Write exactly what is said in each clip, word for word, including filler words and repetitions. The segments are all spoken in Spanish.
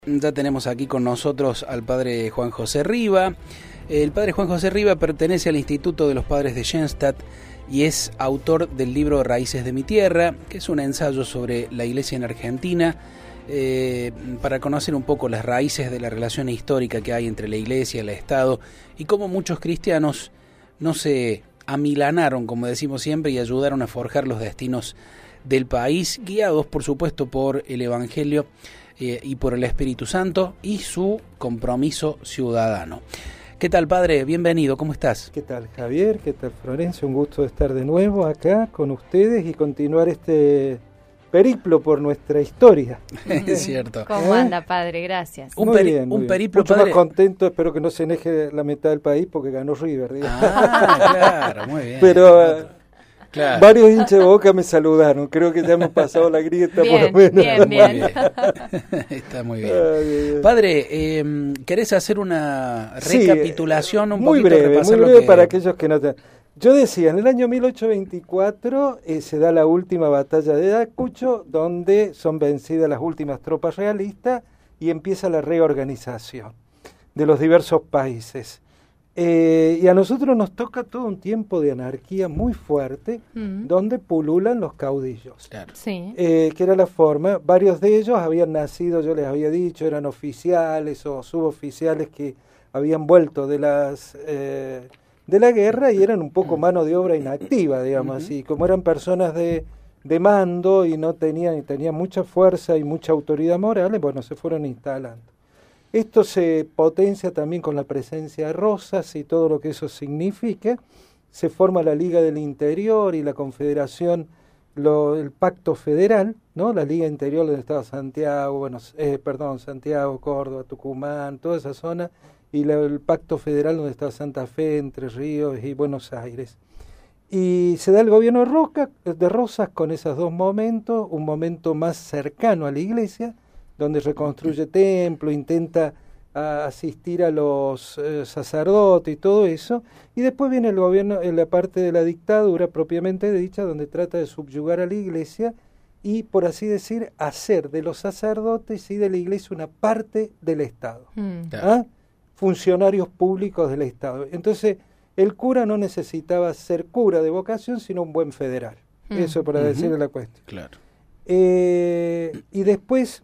Ya tenemos aquí con nosotros al padre Juan José Riva. El padre Juan José Riva pertenece al Instituto de los Padres de Schoenstatt y es autor del libro Raíces de mi Tierra, que es un ensayo sobre la Iglesia en Argentina, eh, para conocer un poco las raíces de la relación histórica que hay entre la Iglesia y el Estado y cómo muchos cristianos no se amilanaron, como decimos siempre, y ayudaron a forjar los destinos del país, guiados por supuesto por el Evangelio eh, y por el Espíritu Santo y su compromiso ciudadano. ¿Qué tal, padre? Bienvenido, ¿cómo estás? ¿Qué tal, Javier? ¿Qué tal, Florencia? Un gusto estar de nuevo acá con ustedes y continuar este periplo por nuestra historia. Es cierto. ¿Cómo ¿Eh? anda, padre? Gracias. Un, muy peri- bien, muy un bien. periplo, Mucho padre. más contento, espero que no se eneje la mitad del país porque ganó River. Digamos. Ah, claro, muy bien. Pero eh, claro. varios hinchas de Boca me saludaron, creo que ya hemos pasado la grieta Bien, por lo menos. bien, bien. Muy bien. Está muy bien. Ay, ay, ay. Padre, eh, ¿querés hacer una Sí, recapitulación? Un muy poquito, breve, muy repasar lo breve que- para aquellos que no te... Yo decía, en el año mil ochocientos veinticuatro eh, se da la última batalla de Ayacucho, donde son vencidas las últimas tropas realistas y empieza la reorganización de los diversos países. Eh, y a nosotros nos toca todo un tiempo de anarquía muy fuerte, Mm. donde pululan los caudillos. Claro. Sí. Eh, que era la forma, varios de ellos habían nacido, yo les había dicho, eran oficiales o suboficiales que habían vuelto de las eh, de la guerra y eran un poco mano de obra inactiva, digamos Ujú. así, como eran personas de, de mando y no tenían, y tenían mucha fuerza y mucha autoridad moral, bueno, se fueron instalando. Esto se potencia también con la presencia de Rosas y todo lo que eso significa. Se forma la Liga del Interior y la Confederación, lo, el Pacto Federal, ¿no? La Liga Interior donde estaba Santiago, bueno, eh, perdón, Santiago, Córdoba, Tucumán, toda esa zona, y la, el Pacto Federal donde estaba Santa Fe, Entre Ríos y Buenos Aires. Y se da el gobierno de, Roca, de Rosas con esos dos momentos, un momento más cercano a la iglesia, donde reconstruye templo, intenta a asistir a los eh, sacerdotes y todo eso, y después viene el gobierno en la parte de la dictadura propiamente dicha, donde trata de subyugar a la iglesia y, por así decir, hacer de los sacerdotes y de la iglesia una parte del Estado, Mm. Claro. ¿ah? Funcionarios públicos del Estado. Entonces, el cura no necesitaba ser cura de vocación, sino un buen federal. Mm. Eso para Ujú. decirle la cuestión. Claro. Eh, y después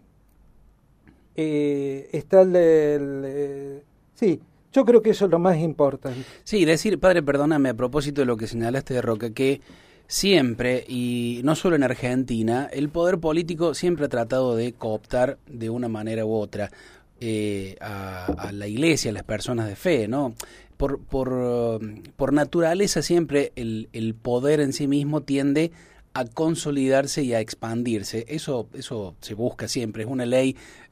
eh, está el, el, eh, sí, yo creo que eso es lo más importante. Sí, decir, padre, perdóname, a propósito de lo que señalaste de Roca, que siempre, y no solo en Argentina, el poder político siempre ha tratado de cooptar de una manera u otra eh, a, a la iglesia, a las personas de fe, ¿no? Por, por, um, por naturaleza siempre el, el poder en sí mismo tiende a consolidarse y a expandirse. Eso eso se busca siempre, es una ley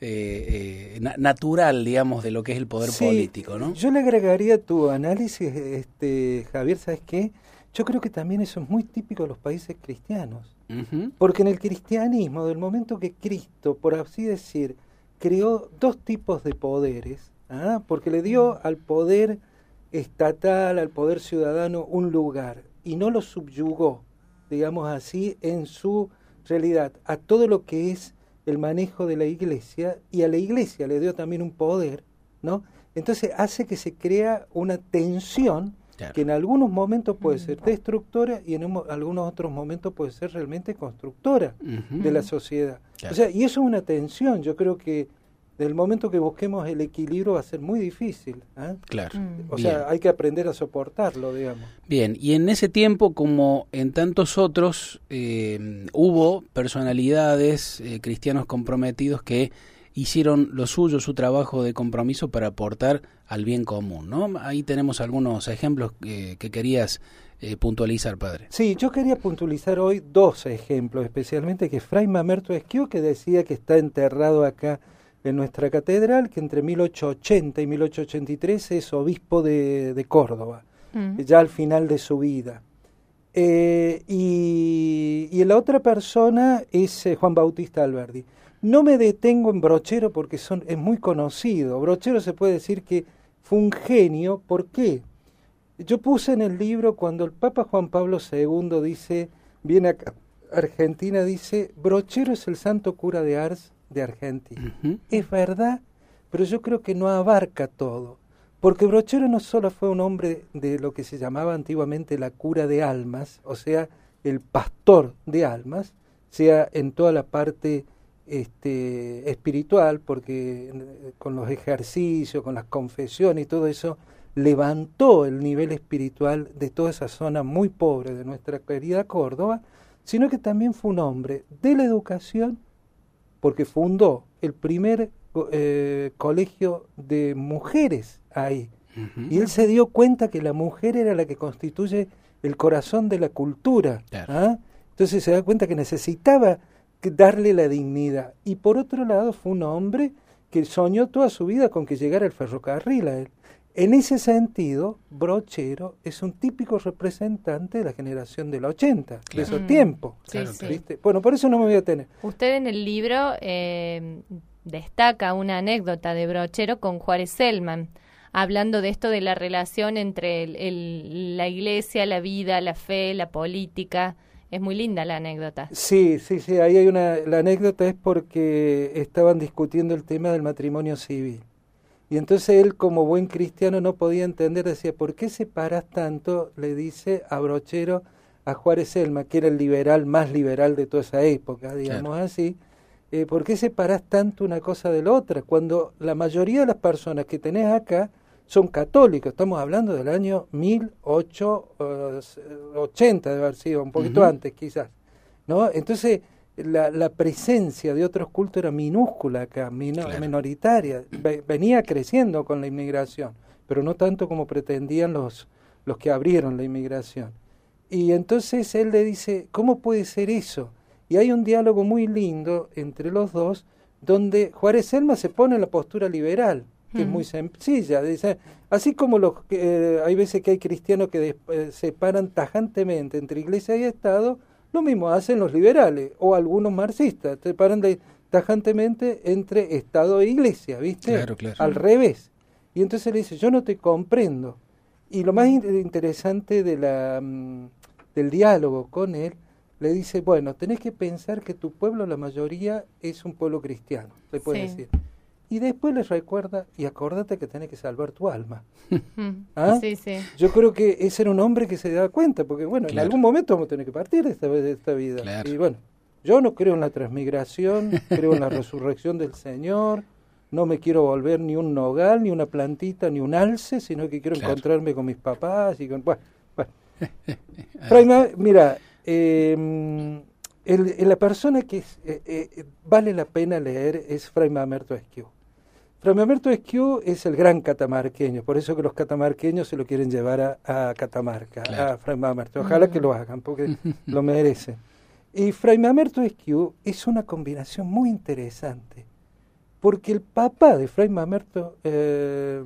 eh, eh, na- natural, digamos, de lo que es el poder Sí, político, ¿no? Yo le agregaría a tu análisis, este, Javier, ¿sabes qué? Yo creo que también eso es muy típico de los países cristianos. Ujú. Porque en el cristianismo, del momento que Cristo, por así decir, creó dos tipos de poderes, ¿ah? Porque le dio al poder estatal, al poder ciudadano, un lugar, y no lo subyugó, digamos así, en su realidad, a todo lo que es el manejo de la iglesia, y a la iglesia le dio también un poder, ¿no? Entonces hace que se crea una tensión Claro. que en algunos momentos puede ser destructora y en un- algunos otros momentos puede ser realmente constructora Ujú. de la sociedad. Claro. O sea, y eso es una tensión. Yo creo que del momento que busquemos el equilibrio va a ser muy difícil, ¿ah? Claro. Mm. O Bien. sea, hay que aprender a soportarlo, digamos. Bien, y en ese tiempo, como en tantos otros, eh, hubo personalidades, eh, cristianos comprometidos que hicieron lo suyo, su trabajo de compromiso para aportar al bien común, ¿no? Ahí tenemos algunos ejemplos eh, que querías eh, puntualizar, padre. Sí, yo quería puntualizar hoy dos ejemplos, especialmente que Fray Mamerto Esquiu, que decía que está enterrado acá en nuestra catedral, que entre mil ochocientos ochenta y mil ochocientos ochenta y tres es obispo de, de Córdoba, Mm. ya al final de su vida. Eh, y, y la otra persona es eh, Juan Bautista Alberdi. No me detengo en Brochero porque son, es muy conocido. Brochero se puede decir que fue un genio. ¿Por qué? Yo puse en el libro cuando el Papa Juan Pablo segundo dice, viene a Argentina, dice, Brochero es el santo cura de Ars de Argentina. Uh-huh. Es verdad, pero yo creo que no abarca todo. Porque Brochero no solo fue un hombre de lo que se llamaba antiguamente la cura de almas, o sea, el pastor de almas, sea en toda la parte este, espiritual, porque con los ejercicios, con las confesiones y todo eso, levantó el nivel espiritual de toda esa zona muy pobre de nuestra querida Córdoba, sino que también fue un hombre de la educación, porque fundó el primer eh, colegio de mujeres ahí. Uh-huh. Y él se dio cuenta que la mujer era la que constituye el corazón de la cultura. Claro. ¿Ah? Entonces se da cuenta que necesitaba darle la dignidad. Y por otro lado fue un hombre que soñó toda su vida con que llegara el ferrocarril a él. En ese sentido, Brochero es un típico representante de la generación del ochenta, claro. de esos mm, tiempos. Sí, sí. ¿Viste? Bueno, por eso no me voy a tener. Usted en el libro eh, destaca una anécdota de Brochero con Juárez Celman, hablando de esto de la relación entre el, el, la iglesia, la vida, la fe, la política. Es muy linda la anécdota. Sí, sí, sí. Ahí hay una. La anécdota es porque estaban discutiendo el tema del matrimonio civil. Y entonces él, como buen cristiano, no podía entender, decía, ¿por qué separas tanto? Le dice a Brochero a Juárez Celman, que era el liberal más liberal de toda esa época, digamos claro. así, eh, ¿por qué separas tanto una cosa de la otra? Cuando la mayoría de las personas que tenés acá son católicos, estamos hablando del año mil ochocientos ochenta, debe haber sido, un poquito uh-huh. antes quizás, ¿no? Entonces, La, la presencia de otros cultos era minúscula acá, min- claro. minoritaria, Ve- venía creciendo con la inmigración, pero no tanto como pretendían los, los que abrieron la inmigración. Y entonces él le dice, ¿cómo puede ser eso? Y hay un diálogo muy lindo entre los dos, donde Juárez Celman se pone en la postura liberal, que mm. es muy sencilla, dice, así como los eh, hay veces que hay cristianos que des- eh, separan tajantemente entre iglesia y Estado, lo mismo hacen los liberales o algunos marxistas, se paran de, tajantemente entre Estado e Iglesia, ¿viste? Claro, claro. Al revés. Y entonces le dice, yo no te comprendo. Y lo más in- interesante de la, um, del diálogo con él, le dice, bueno, tenés que pensar que tu pueblo, la mayoría, es un pueblo cristiano, le puede sí. decir. Y después les recuerda, y acordate que tenés que salvar tu alma. ¿Ah? Sí, sí. Yo creo que ese era un hombre que se daba cuenta, porque bueno, claro. en algún momento vamos a tener que partir de esta, de esta vida. Claro. Y bueno, yo no creo en la transmigración, creo en la resurrección del Señor, no me quiero volver ni un nogal, ni una plantita, ni un alce, sino que quiero claro. encontrarme con mis papás y con... Bueno, bueno. Fraima, mira, eh, el, el, la persona que es, eh, eh, vale la pena leer es Fray Mamerto Esquiú. Fray Mamerto Esquiú es el gran catamarqueño, por eso que los catamarqueños se lo quieren llevar a, a Catamarca, claro. a Fray Mamerto. Ojalá uh-huh. que lo hagan, porque lo merecen. Y Fray Mamerto Esquiú es una combinación muy interesante, porque el papá de Fray Mamerto, eh,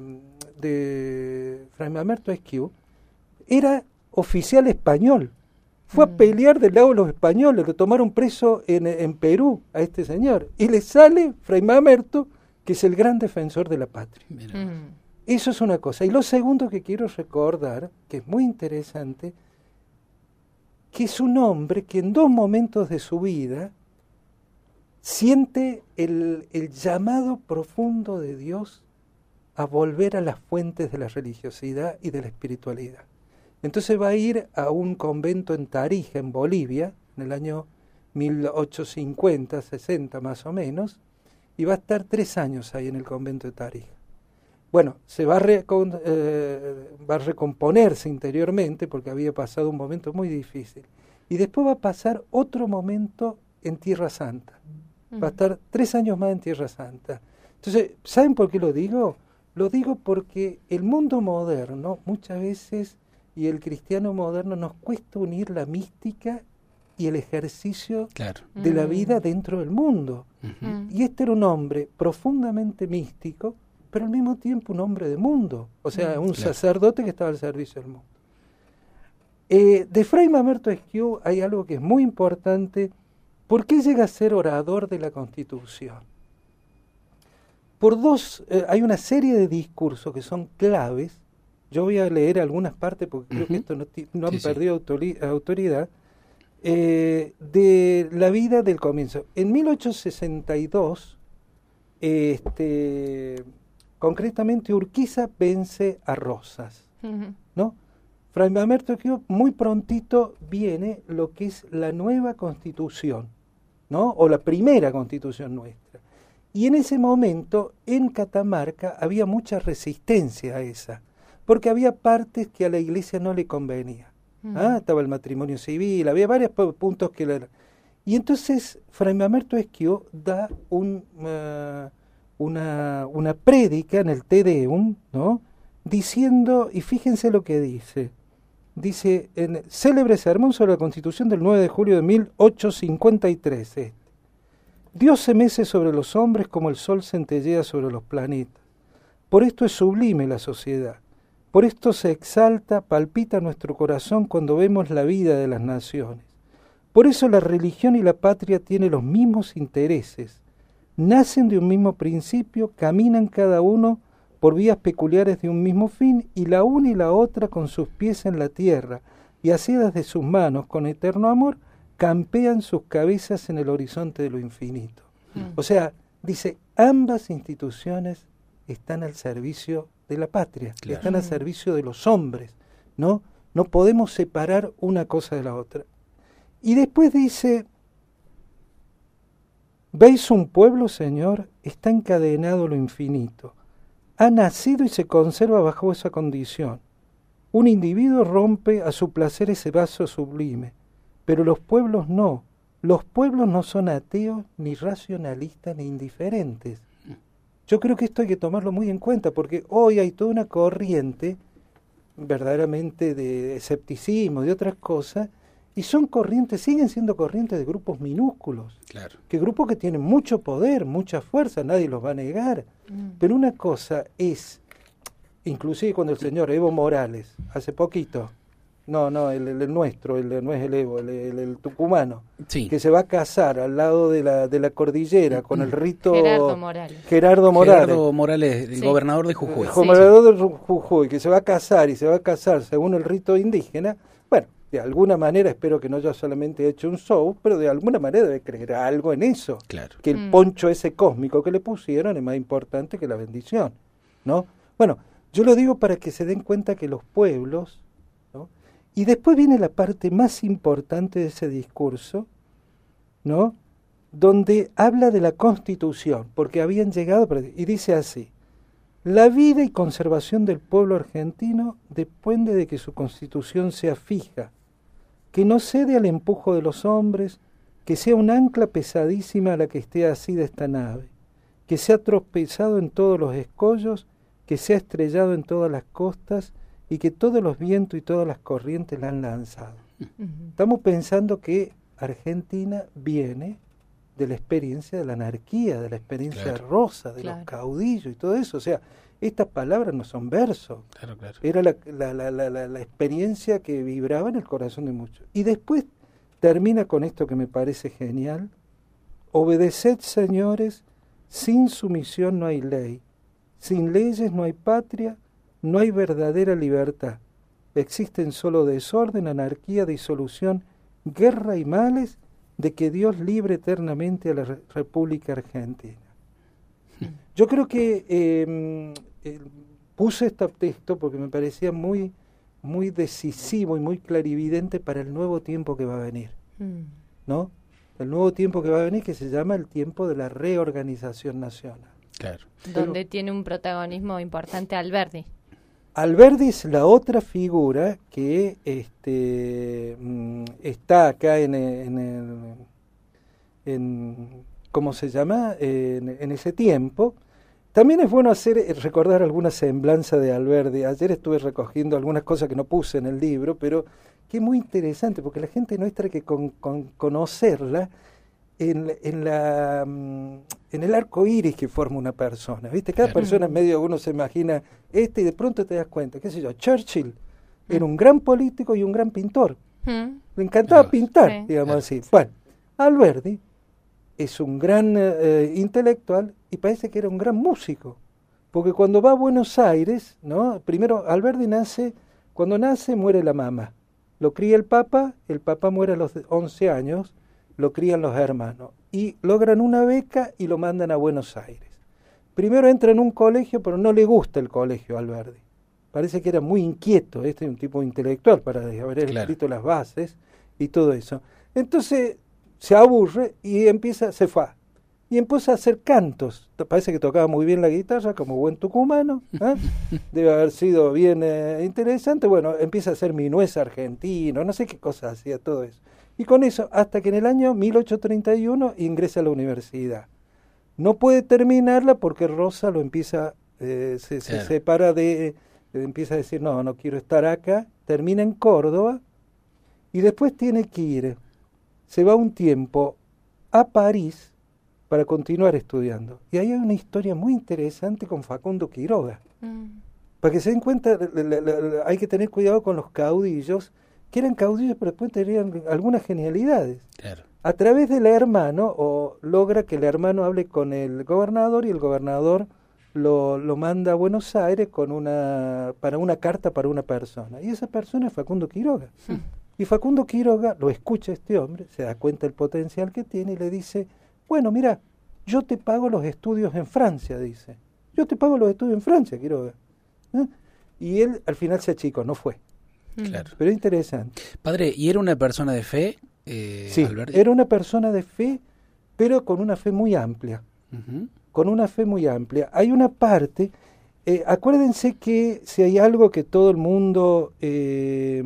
de Fray Mamerto Esquiú era oficial español. Fue uh-huh. a pelear del lado de los españoles, lo tomaron preso en, en Perú a este señor. Y le sale Fray Mamerto, que es el gran defensor de la patria. Uh-huh. Eso es una cosa. Y lo segundo que quiero recordar, que es muy interesante, que es un hombre que en dos momentos de su vida siente el, el llamado profundo de Dios a volver a las fuentes de la religiosidad y de la espiritualidad. Entonces va a ir a un convento en Tarija, en Bolivia, en el año mil ochocientos cincuenta, sesenta más o menos, y va a estar tres años ahí en el convento de Tarija. Bueno, se va a, recon, eh, va a recomponerse interiormente porque había pasado un momento muy difícil. Y después va a pasar otro momento en Tierra Santa. Va a estar tres años más en Tierra Santa. Entonces, ¿saben por qué lo digo? Lo digo porque el mundo moderno muchas veces, y el cristiano moderno, nos cuesta unir la mística y el ejercicio claro. de la vida dentro del mundo. Uh-huh. Y este era un hombre profundamente místico, pero al mismo tiempo un hombre de mundo, o sea, un claro. sacerdote que estaba al servicio del mundo. Eh, de Fray Mamerto Esquiú hay algo que es muy importante. ¿Por qué llega a ser orador de la Constitución? Por dos, eh, hay una serie de discursos que son claves. Yo voy a leer algunas partes porque uh-huh. creo que esto no, no han sí, perdido sí. Autori- autoridad. Eh, de la vida del comienzo. En mil ochocientos sesenta y dos, este, concretamente Urquiza vence a Rosas, uh-huh. ¿no? Fray Mamerto Esquivel, muy prontito viene lo que es la nueva Constitución, ¿no? O la primera Constitución nuestra. Y en ese momento, en Catamarca, había mucha resistencia a esa, porque había partes que a la Iglesia no le convenía. Mm. ¿Ah? Estaba el matrimonio civil, había varios puntos que... La... Y entonces, Fray Mamerto Esquivel da un, uh, una, una prédica en el Te Deum, ¿no? Diciendo, y fíjense lo que dice, dice, en célebre sermón sobre la Constitución del nueve de julio de mil ochocientos cincuenta y tres, este. Dios se mece sobre los hombres como el sol centellea sobre los planetas. Por esto es sublime la sociedad. Por esto se exalta, palpita nuestro corazón cuando vemos la vida de las naciones. Por eso la religión y la patria tienen los mismos intereses. Nacen de un mismo principio, caminan cada uno por vías peculiares de un mismo fin, y la una y la otra con sus pies en la tierra, y asidas de sus manos con eterno amor, campean sus cabezas en el horizonte de lo infinito. Mm. O sea, dice, ambas instituciones están al servicio de la patria, claro. Están al servicio de los hombres, ¿no? No podemos separar una cosa de la otra. Y después dice, ¿veis un pueblo, Señor? Está encadenado a lo infinito. Ha nacido y se conserva bajo esa condición. Un individuo rompe a su placer ese vaso sublime. Pero los pueblos no. Los pueblos no son ateos, ni racionalistas, ni indiferentes. Yo creo que esto hay que tomarlo muy en cuenta, porque hoy hay toda una corriente verdaderamente de escepticismo, de otras cosas, y son corrientes, siguen siendo corrientes de grupos minúsculos. Claro. Que grupos que tienen mucho poder, mucha fuerza, nadie los va a negar. Mm. Pero una cosa es, inclusive cuando el señor Evo Morales, hace poquito, No, no, el, el nuestro, el, no es el Evo, el, el, el tucumano, sí. Que se va a casar al lado de la, de la cordillera con el rito... Gerardo Morales. Gerardo Morales. Gerardo Morales, el sí. gobernador de Jujuy. El gobernador de Jujuy, que se va a casar y se va a casar según el rito indígena. Bueno, de alguna manera, espero que no haya solamente hecho un show, pero de alguna manera debe creer algo en eso. Claro. Que el mm. poncho ese cósmico que le pusieron es más importante que la bendición, ¿no? Bueno, yo lo digo para que se den cuenta que los pueblos... Y después viene la parte más importante de ese discurso, ¿no? Donde habla de la Constitución, porque habían llegado, y dice así, la vida y conservación del pueblo argentino depende de que su Constitución sea fija, que no cede al empujo de los hombres, que sea un ancla pesadísima a la que esté asida esta nave, que sea tropezado en todos los escollos, que sea estrellado en todas las costas, y que todos los vientos y todas las corrientes la han lanzado. Uh-huh. Estamos pensando que Argentina viene de la experiencia de la anarquía, de la experiencia claro. rosa, de claro. los caudillos y todo eso. O sea, estas palabras no son versos. Claro, claro. Era la, la, la, la, la, la experiencia que vibraba en el corazón de muchos. Y después termina con esto que me parece genial. Obedeced, señores, sin sumisión no hay ley. Sin leyes no hay patria. No hay verdadera libertad. Existen solo desorden, anarquía, disolución, guerra y males, de que Dios libre eternamente a la Re- República Argentina. Yo creo que eh, eh, puse este texto porque me parecía muy, muy decisivo y muy clarividente para el nuevo tiempo que va a venir, ¿no? El nuevo tiempo que va a venir, que se llama el tiempo de la reorganización nacional. Claro. Donde Pero, tiene un protagonismo importante Alberdi. Alberdi es la otra figura que este, está acá en, en, en ¿cómo se llama? En, en ese tiempo. También es bueno hacer recordar alguna semblanza de Alberdi. Ayer estuve recogiendo algunas cosas que no puse en el libro, pero que es muy interesante, porque la gente nuestra hay que con, con conocerla en, en, la, en el arco iris que forma una persona, ¿viste? Cada claro. persona en medio uno se imagina este y de pronto te das cuenta, qué sé yo, Churchill mm. era un gran político y un gran pintor. Mm. Le encantaba Dios. pintar, sí. digamos Dios. así. Bueno, Alberdi es un gran eh, intelectual y parece que era un gran músico, porque cuando va a Buenos Aires, ¿no? Primero Alberdi nace, cuando nace muere la mamá, lo cría el papá, el papá muere a los once años, lo crían los hermanos y logran una beca y lo mandan a Buenos Aires. primero entra en un colegio, pero no le gusta el colegio a Alberdi. Parece que era muy inquieto, este es un tipo intelectual para haber Claro. escrito las bases y todo eso. Entonces se aburre y empieza, se fue. Y empieza a hacer cantos. Parece que tocaba muy bien la guitarra, como buen tucumano. ¿eh? Debe haber sido bien eh, interesante. Bueno, empieza a hacer minués argentino, no sé qué cosas hacía todo eso. Y con eso, hasta que en el año mil ochocientos treinta y uno ingresa a la universidad. No puede terminarla porque Rosa lo empieza, eh, se, se Claro. separa de, eh, empieza a decir, no, no quiero estar acá. Termina en Córdoba y después tiene que ir, se va un tiempo a París para continuar estudiando. Y ahí hay una historia muy interesante con Facundo Quiroga. Mm. Para que se den cuenta, la, la, la, hay que tener cuidado con los caudillos, que eran caudillos pero después tenían algunas genialidades. Claro. A través del hermano, o logra que el hermano hable con el gobernador y el gobernador lo, lo manda a Buenos Aires con una, para una carta para una persona. Y esa persona es Facundo Quiroga. Mm. Y Facundo Quiroga lo escucha a este hombre, se da cuenta del potencial que tiene y le dice, bueno, mira, yo te pago los estudios en Francia, dice. Yo te pago los estudios en Francia, Quiroga. ¿Eh? Y él al final se achicó, no fue. Claro. Pero interesante. Padre, ¿y era una persona de fe? Eh, Sí, Alberdi? era una persona de fe, pero con una fe muy amplia. Ujú. Con una fe muy amplia. Hay una parte, eh, acuérdense que si hay algo que todo el mundo eh,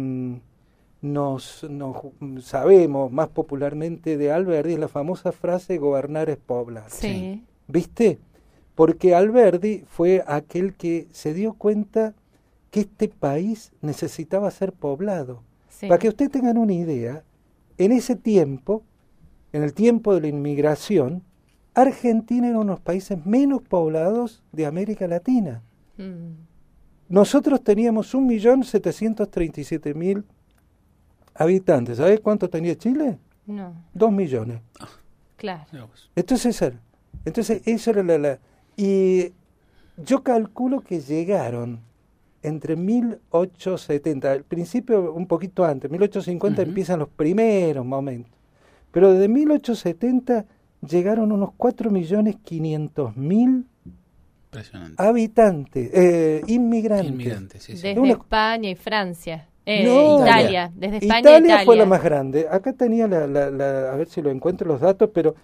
nos, nos sabemos más popularmente de Alberdi, es la famosa frase gobernar es poblar. Sí. ¿Viste? Porque Alberdi fue aquel que se dio cuenta que este país necesitaba ser poblado. Sí. Para que ustedes tengan una idea, en ese tiempo, en el tiempo de la inmigración, Argentina era uno de los países menos poblados de América Latina. Mm. Nosotros teníamos un millón setecientos treinta y siete mil habitantes. ¿Sabés cuánto tenía Chile? No, Dos millones. claro. Mira vos. Entonces, era- entonces eso era la, la... Y yo calculo que llegaron entre mil ochocientos setenta, al principio un poquito antes, mil ochocientos cincuenta Ujú. empiezan los primeros momentos. Pero desde mil ochocientos setenta llegaron unos cuatro millones quinientos mil Impresionante. habitantes, eh, inmigrantes. Inmigrantes, sí, sí. Desde Una- España y Francia. Eh, No. Italia. Desde España Italia, e Italia. fue la más grande. Acá tenía la, la, la- a ver si lo encuentro los datos, pero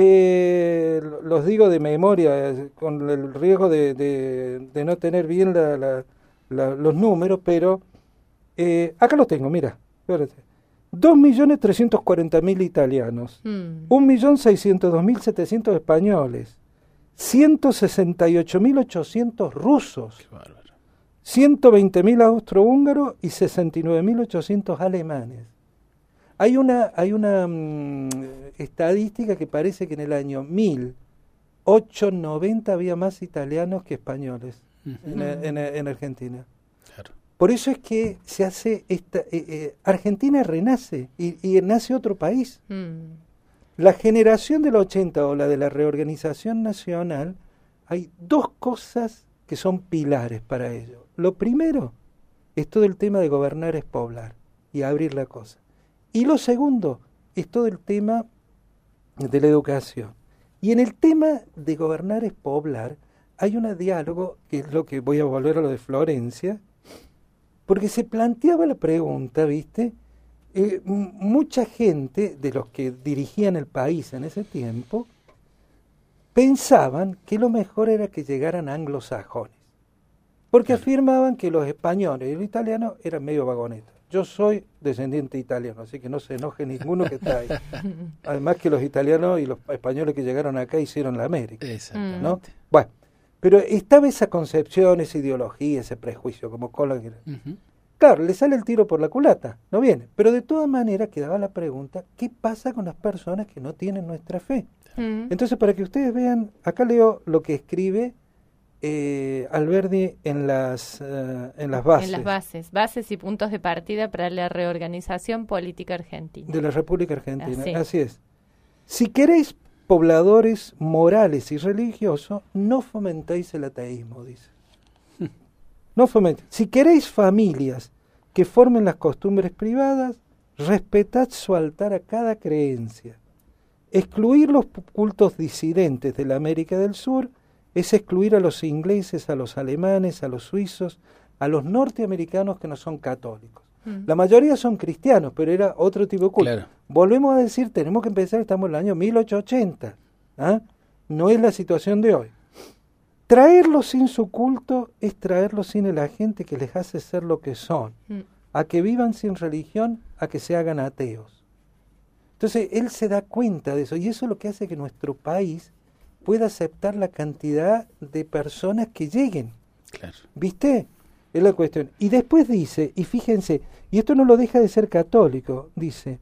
eh, lo- los digo de memoria, eh, con el riesgo de, de, de no tener bien la, la- la- los números, pero eh, acá los tengo, mira, espérate. dos millones trescientos cuarenta mil italianos, Mm. un millón seiscientos dos mil setecientos españoles, ciento sesenta y ocho mil ochocientos rusos, Qué bárbaro. ciento veinte mil austrohúngaros y sesenta y nueve mil ochocientos alemanes. Hay una, hay una mm, estadística que parece que en el año mil ochocientos noventa había más italianos que españoles Ujú. en, en- en Argentina. Claro. Por eso es que se hace esta... eh, eh, Argentina renace y, y nace otro país. Mm. La generación del ochenta o la de la reorganización nacional, hay dos cosas que son pilares para ello. Lo primero es todo el tema de gobernar es poblar y abrir la cosa. Y lo segundo es todo el tema de la educación. Y en el tema de gobernar es poblar, hay un diálogo, que es lo que voy a volver a lo de Florencia, porque se planteaba la pregunta, ¿viste? Eh, m- mucha gente de los que dirigían el país en ese tiempo pensaban que lo mejor era que llegaran anglosajones, porque Claro. afirmaban que los españoles y los italianos eran medio vagonetas. Yo soy descendiente italiano, así que no se enoje ninguno que está ahí. Además que los italianos y los españoles que llegaron acá hicieron la América, Exactamente. ¿no? Bueno, pero estaba esa concepción, esa ideología, ese prejuicio, como Colón. Ujú. Claro, le sale el tiro por la culata, no viene. Pero de todas maneras quedaba la pregunta, ¿qué pasa con las personas que no tienen nuestra fe? Mm. Entonces, para que ustedes vean, acá leo lo que escribe eh, Alberdi en las, eh, en las bases, En las bases. Bases y puntos de partida para la reorganización política argentina. de la República Argentina. Así. Así es. Si queréis pobladores morales y religiosos, no fomentéis el ateísmo, dice. No fomentéis. Si queréis familias que formen las costumbres privadas, respetad su altar a cada creencia. Excluir los cultos disidentes de la América del Sur es excluir a los ingleses, a los alemanes, a los suizos, a los norteamericanos que no son católicos. Mm. La mayoría son cristianos, pero era otro tipo de culto. Claro. Volvemos a decir, tenemos que empezar, estamos en el año mil ochocientos ochenta. ¿Ah? No es la situación de hoy. Traerlos sin su culto es traerlos sin el agente que les hace ser lo que son. Mm. A que vivan sin religión, a que se hagan ateos. Entonces, él se da cuenta de eso, y eso es lo que hace que nuestro país pueda aceptar la cantidad de personas que lleguen. Claro. ¿Viste? Es la cuestión. Y después dice, y fíjense, y esto no lo deja de ser católico, dice,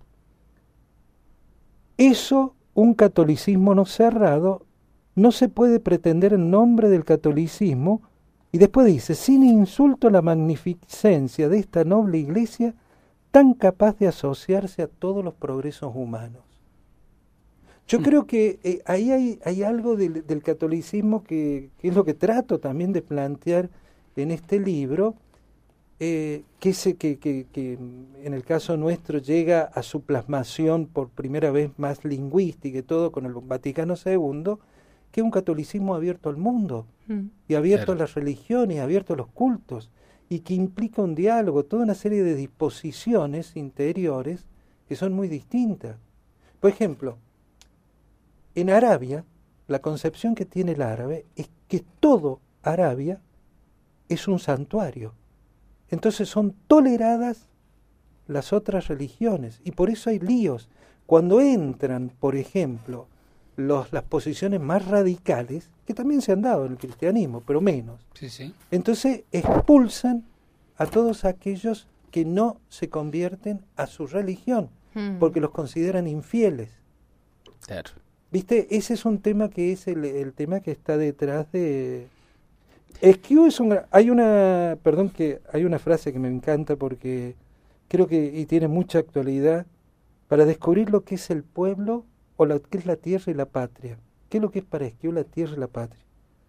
eso, un catolicismo no cerrado, no se puede pretender en nombre del catolicismo. Y después dice, sin insulto a la magnificencia de esta noble iglesia, tan capaz de asociarse a todos los progresos humanos. Yo mm. creo que eh, ahí hay, hay algo del, del catolicismo que, que es lo que trato también de plantear en este libro, eh, que, se, que, que, que en el caso nuestro llega a su plasmación por primera vez más lingüística y todo con el Vaticano segundo, que es un catolicismo abierto al mundo, mm. y abierto claro. a las religiones, abierto a los cultos, y que implica un diálogo, toda una serie de disposiciones interiores que son muy distintas. Por ejemplo, en Arabia, la concepción que tiene el árabe es que todo Arabia es un santuario. Entonces son toleradas las otras religiones, y por eso hay líos. Cuando entran, por ejemplo, los, las posiciones más radicales, que también se han dado en el cristianismo, pero menos. Sí, sí. Entonces expulsan a todos aquellos que no se convierten a su religión, mm. porque los consideran infieles. Claro. ¿Viste? Ese es un tema que es el, el tema que está detrás de... Esquiu es un... Hay una... Perdón, que hay una frase que me encanta porque creo que y tiene mucha actualidad para descubrir lo que es el pueblo o lo que es la tierra y la patria. ¿Qué es lo que es para Esquiu la tierra y la patria?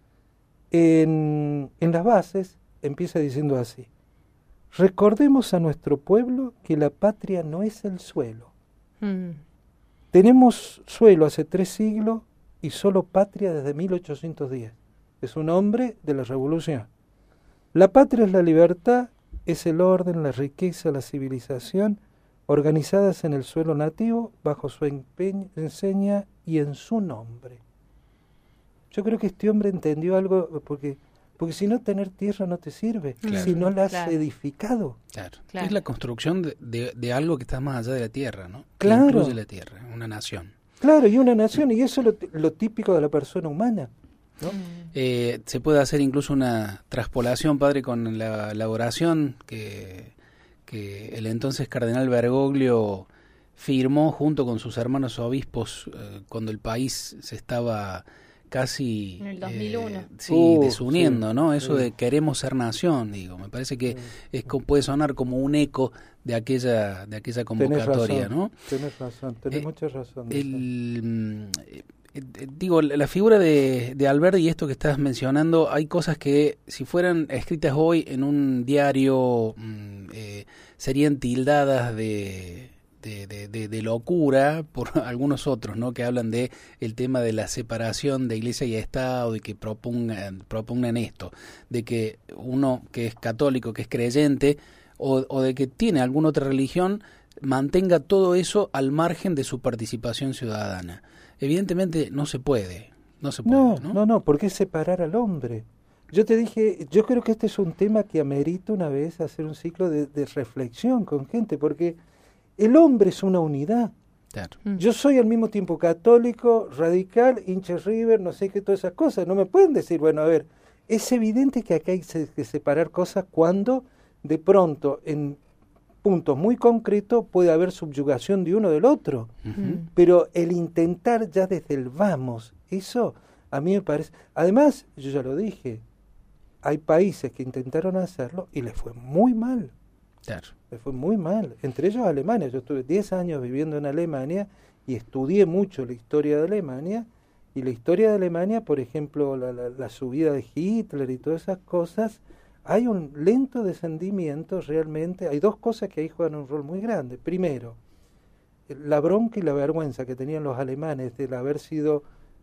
En, en las bases empieza diciendo así: recordemos a nuestro pueblo que la patria no es el suelo. Mm. Tenemos suelo hace tres siglos y solo patria desde mil ochocientos diez. Es un hombre de la revolución. La patria es la libertad, es el orden, la riqueza, la civilización, organizadas en el suelo nativo, bajo su empeño, enseña y en su nombre. Yo creo que este hombre entendió algo, porque porque si no, tener tierra no te sirve, claro. si no la has claro. edificado. Claro. Claro. Es la construcción de, de, de algo que está más allá de la tierra, ¿no? Claro. Que incluye la tierra, una nación. Claro, y una nación, y eso es lo, lo típico de la persona humana, ¿no? Eh, se puede hacer incluso una traspolación, padre, con la, la oración que, que el entonces cardenal Bergoglio firmó junto con sus hermanos obispos eh, cuando el país se estaba casi en el dos mil uno. Eh, sí, uh, desuniendo, sí, ¿no? Eso sí. de queremos ser nación, digo, me parece que sí. es puede sonar como un eco de aquella de aquella convocatoria, tenés razón, ¿no? Tenés razón, tenés eh, mucha razón. El, eh, eh, digo, la figura de, de Alberdi y esto que estás mencionando, hay cosas que si fueran escritas hoy en un diario eh, serían tildadas de De, de, de, de locura por algunos otros, ¿no? Que hablan de el tema de la separación de Iglesia y Estado y que propongan, propongan esto, de que uno que es católico, que es creyente o, o de que tiene alguna otra religión mantenga todo eso al margen de su participación ciudadana. Evidentemente no se puede, no se puede. No, no, no, no, ¿por qué separar al hombre? Yo te dije, yo creo que este es un tema que amerita una vez hacer un ciclo de, de reflexión con gente, porque el hombre es una unidad. Claro. Yo soy al mismo tiempo católico, radical, hincha River, no sé qué, todas esas cosas. No me pueden decir, bueno, a ver, es evidente que acá hay que separar cosas cuando de pronto en puntos muy concretos puede haber subyugación de uno del otro. Uh-huh. Pero el intentar ya desde el vamos, eso a mí me parece... Además, yo ya lo dije, hay países que intentaron hacerlo y les fue muy mal. Claro. Me fue muy mal, entre ellos Alemania. Yo estuve diez años viviendo en Alemania y estudié mucho la historia de Alemania, y la historia de Alemania, por ejemplo, la, la, la subida de Hitler y todas esas cosas, hay un lento descendimiento realmente. Hay dos cosas que ahí juegan un rol muy grande. Primero, la bronca y la vergüenza que tenían los alemanes de haber sido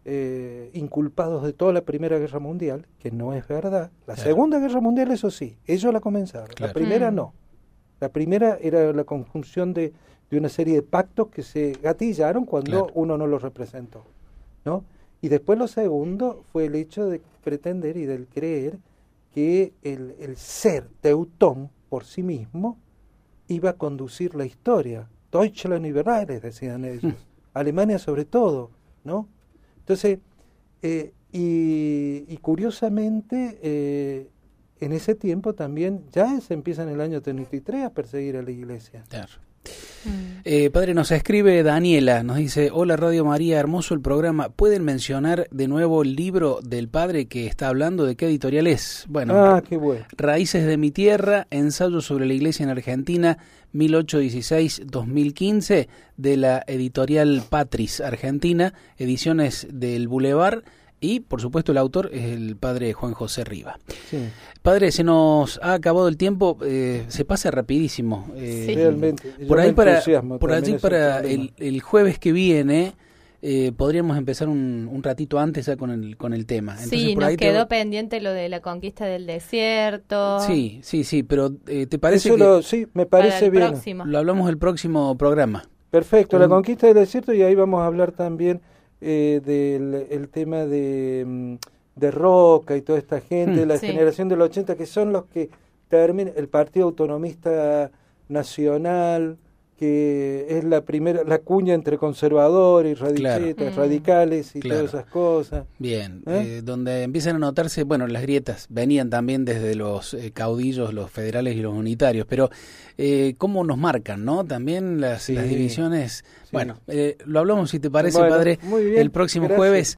eh, inculpados de toda la Primera Guerra Mundial, que no es verdad. La claro. Segunda Guerra Mundial, eso sí, ellos la comenzaron. Claro. La primera Mm. no. La primera era la conjunción de, de una serie de pactos que se gatillaron cuando Claro. uno no los representó, ¿no? Y después lo segundo fue el hecho de pretender y del creer que el, el ser teutón por sí mismo iba a conducir la historia. Deutschland über alles, decían ellos. Alemania sobre todo, ¿no? Entonces, eh, y, y curiosamente, eh, en ese tiempo también ya se empieza en el año treinta y tres a perseguir a la iglesia. Claro. Mm. Eh, padre, nos escribe Daniela, nos dice, hola Radio María, hermoso el programa, ¿pueden mencionar de nuevo el libro del padre que está hablando? ¿De qué editorial es? Bueno, Ah, qué bueno. Raíces de mi tierra, ensayo sobre la iglesia en Argentina, mil ochocientos dieciséis a dos mil quince, de la editorial Patris Argentina, ediciones del Boulevard, y por supuesto el autor es el padre Juan José Riva. Sí. Padre, se nos ha acabado el tiempo, eh, se pasa rapidísimo. Eh, Sí. Realmente. Yo Por me ahí para, entusiasmo por también, allí es un para problema. el, el jueves que viene eh, podríamos empezar un, un ratito antes ya con el con el tema. Entonces, Sí, por nos ahí te- quedó pendiente lo de la conquista del desierto. Sí, sí, sí, pero eh, ¿te parece Eso que lo, sí, me para parece el bien. próximo. lo hablamos el próximo programa? Perfecto, la Un- conquista del desierto, y ahí vamos a hablar también eh, del el tema de, mm, de Roca y toda esta gente, Hmm. la Sí. generación del ochenta, que son los que terminan, el Partido Autonomista Nacional, que es la primera, la cuña entre conservadores y radichetas, Claro. Mm. radicales y Claro. todas esas cosas. Bien, ¿Eh? eh, donde empiezan a notarse, bueno, las grietas venían también desde los eh, caudillos, los federales y los unitarios, pero eh, cómo nos marcan, ¿no? También las, Sí. las divisiones. Sí. Bueno, eh, lo hablamos, si te parece, Bueno, padre, muy bien, el próximo gracias. jueves.